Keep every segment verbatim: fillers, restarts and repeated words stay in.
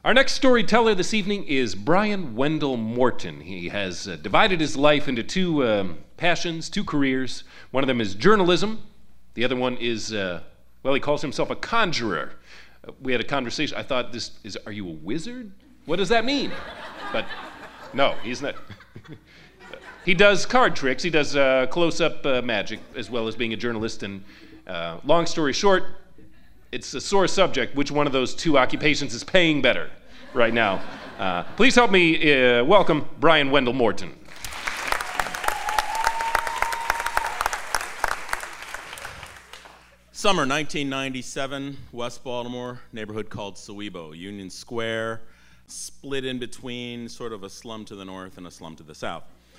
Our next storyteller this evening is Brian Wendell Morton. He has uh, divided his life into two um, passions, two careers. One of them is journalism. The other one is, uh, well, he calls himself a conjurer. Uh, we had a conversation. I thought, this is, are you a wizard? What does that mean? But no, he's not. He does card tricks. He does uh, close-up uh, magic, as well as being a journalist. And uh, long story short, it's a sore subject. Which one of those two occupations is paying better right now? Uh, please help me uh, welcome Brian Wendell Morton. Summer nineteen ninety-seven, West Baltimore, neighborhood called Sowebo, Union Square, split in between sort of a slum to the north and a slum to the south.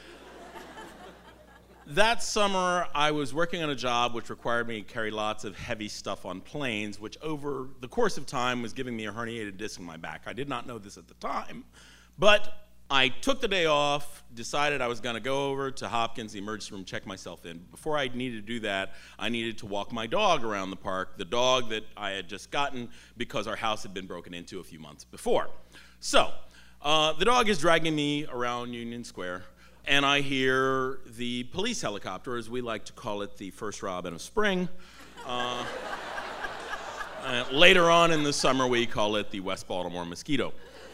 That summer, I was working on a job which required me to carry lots of heavy stuff on planes, which over the course of time was giving me a herniated disc in my back. I did not know this at the time, but I took the day off, decided I was going to go over to Hopkins, the emergency room, check myself in. Before I needed to do that, I needed to walk my dog around the park, the dog that I had just gotten because our house had been broken into a few months before. So, uh, the dog is dragging me around Union Square, and I hear the police helicopter, as we like to call it, the first robin of spring. Uh, uh, later on in the summer, we call it the West Baltimore mosquito.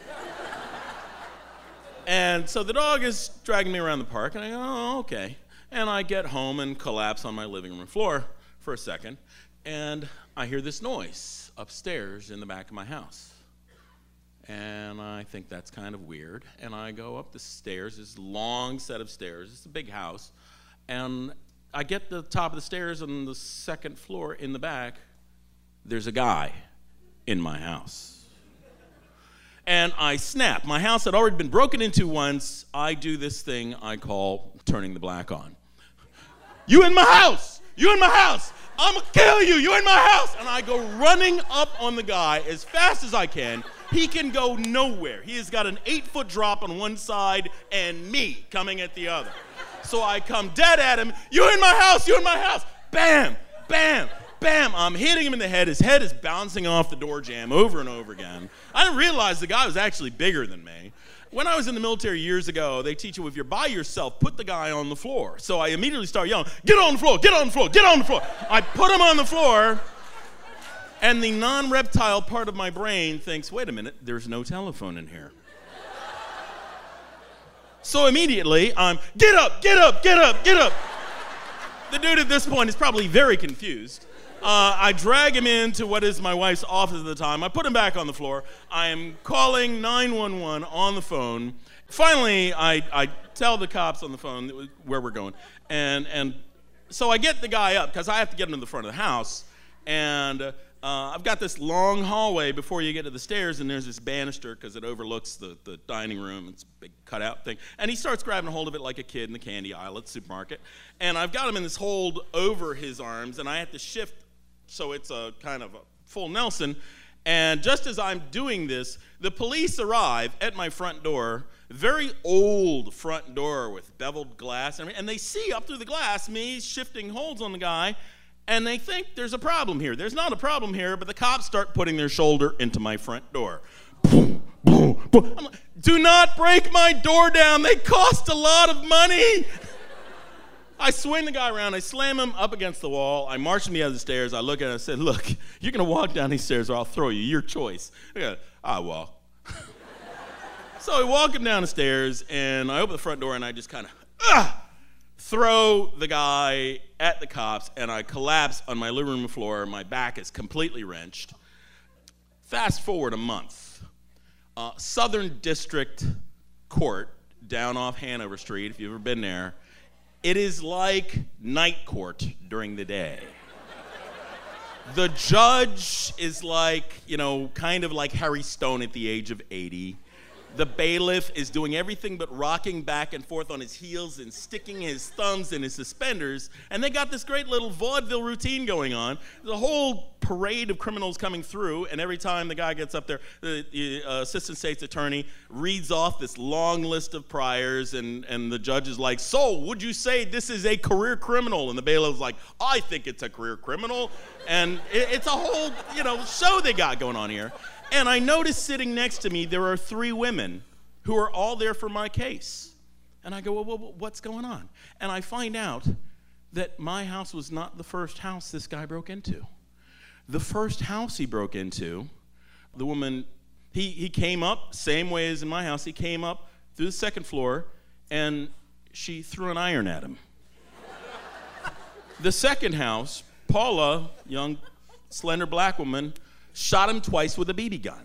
And so the dog is dragging me around the park, and I go, oh, okay. And I get home and collapse on my living room floor for a second, and I hear this noise upstairs in the back of my house. And I think that's kind of weird. And I go up the stairs, this long set of stairs, it's a big house. And I get to the top of the stairs on the second floor in the back, there's a guy in my house. And I snap. My house had already been broken into once. I do this thing I call turning the black on. You in my house! You in my house! I'm gonna kill you! You in my house! And I go running up on the guy as fast as I can. He can go nowhere. He has got an eight-foot drop on one side and me coming at the other. So I come dead at him. You in my house! You in my house! Bam! Bam! Bam! I'm hitting him in the head. His head is bouncing off the door jamb over and over again. I didn't realize the guy was actually bigger than me. When I was in the military years ago, they teach you if you're by yourself, put the guy on the floor. So I immediately start yelling, get on the floor, get on the floor, get on the floor. I put him on the floor. And the non-reptile part of my brain thinks, wait a minute, there's no telephone in here. So immediately, I'm, get up, get up, get up, get up. The dude at this point is probably very confused. Uh, I drag him into what is my wife's office at the time. I put him back on the floor. I am calling nine one one on the phone. Finally, I, I tell the cops on the phone where we're going. And, and so I get the guy up, because I have to get him to the front of the house. And uh, I've got this long hallway before you get to the stairs, and there's this banister because it overlooks the, the dining room. It's a big cutout thing. And he starts grabbing a hold of it like a kid in the candy aisle at the supermarket. And I've got him in this hold over his arms, and I have to shift so it's a kind of a full Nelson. And just as I'm doing this, the police arrive at my front door, very old front door with beveled glass, and they see up through the glass me shifting holds on the guy. And they think there's a problem here. There's not a problem here, but the cops start putting their shoulder into my front door. Boom, boom, boom. I'm like, do not break my door down. They cost a lot of money. I swing the guy around. I slam him up against the wall. I march him out of the stairs. I look at him and I said, look, you're going to walk down these stairs or I'll throw you. Your choice. I walk. So I walk him down the stairs, and I open the front door, and I just kind of, ah! throw the guy at the cops, and I collapse on my living room floor. My back is completely wrenched. Fast forward a month. Uh, Southern District Court down off Hanover Street, if you've ever been there, it is like night court during the day. The judge is like, you know, kind of like Harry Stone at the age of eighty. The bailiff is doing everything but rocking back and forth on his heels and sticking his thumbs in his suspenders. And they got this great little vaudeville routine going on. The whole parade of criminals coming through, and every time the guy gets up there, the, the uh, assistant state's attorney reads off this long list of priors, and, and the judge is like, so, would you say this is a career criminal? And the bailiff's like, I think it's a career criminal. And it, it's a whole, you know, show they got going on here. And I noticed sitting next to me, there are three women who are all there for my case. And I go, well, well, what's going on? And I find out that my house was not the first house this guy broke into. The first house he broke into, the woman, he, he came up, same way as in my house, he came up through the second floor, and she threw an iron at him. The second house, Paula, young, slender black woman, shot him twice with a B B gun.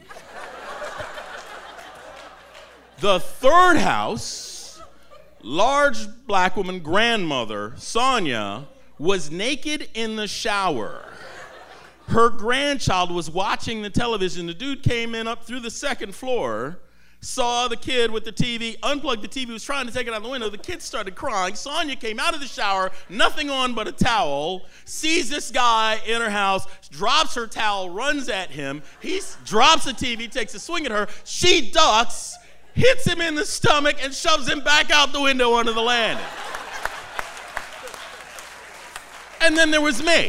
The third house, large black woman, grandmother, Sonia, was naked in the shower. Her grandchild was watching the television. The dude came in up through the second floor, saw the kid with the T V, unplugged the T V, was trying to take it out the window. The kid started crying. Sonia came out of the shower, nothing on but a towel, sees this guy in her house, drops her towel, runs at him. He drops the T V, takes a swing at her. She ducks, hits him in the stomach, and shoves him back out the window onto the landing. And then there was me.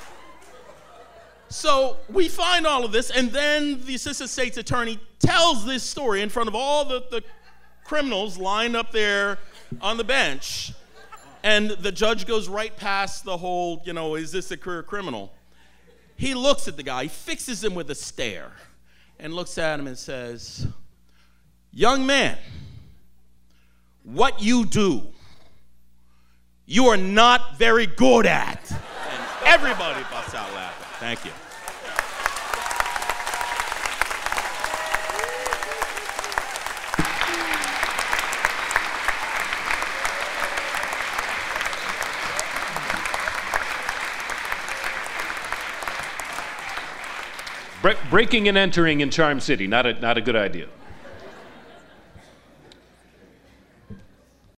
So we find all of this, and then the assistant state's attorney tells this story in front of all the, the criminals lined up there on the bench. And the judge goes right past the whole, you know, is this a career criminal? He looks at the guy, he fixes him with a stare, and looks at him and says, young man, what you do, you are not very good at. And everybody busts out laughing. Thank you. Bre- breaking and entering in Charm City, not a, not a good idea.